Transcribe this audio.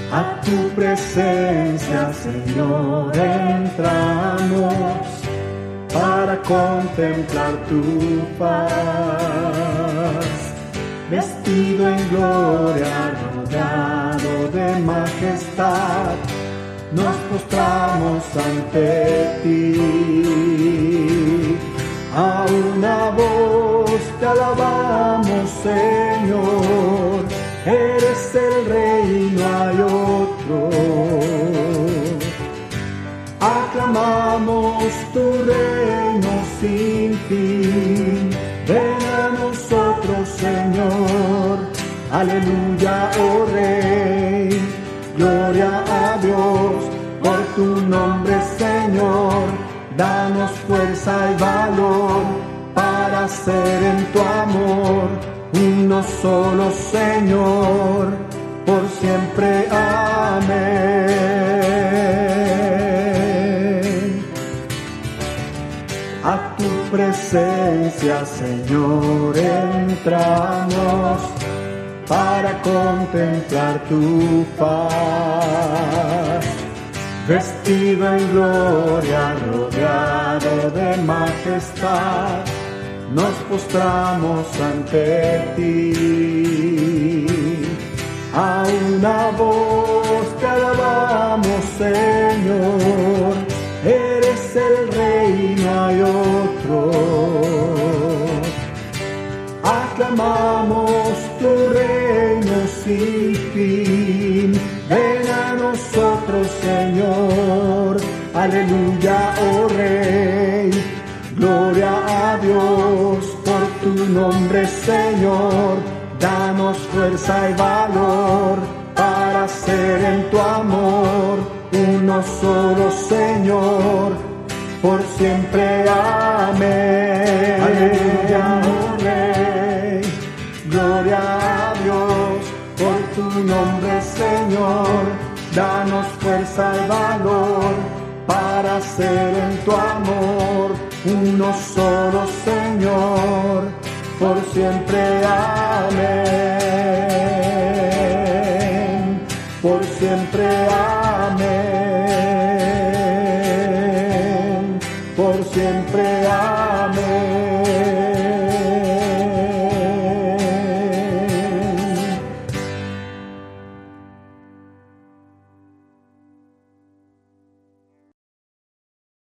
A tu presencia, Señor, entramos para contemplar tu faz. Vestido en gloria, rodeado de majestad, nos postramos ante ti. A una voz te alabamos, Señor, eres el Rey, no hay otro. Aclamamos tu reino sin fin, ven a nosotros, Señor, aleluya, oh Rey. Gloria a Dios por tu nombre, Señor, danos fuerza y valor para ser en tu amor uno solo, Señor, por siempre, amén. A tu presencia, Señor, entramos para contemplar tu faz. Vestido en gloria, rodeado de majestad, nos postramos ante ti. A una voz te alabamos, Señor, eres el Rey, no hay otro. Aclamamos tu reino sin fin, ven a nosotros, Señor, aleluya, oh Rey. Gloria a Dios por tu nombre, Señor, danos fuerza y valor para ser en tu amor uno solo, Señor, por siempre, amén. Aleluya, oh Rey. Gloria a Dios por tu nombre, Señor, danos fuerza y valor para ser en tu amor uno solo, Señor, por siempre, amén.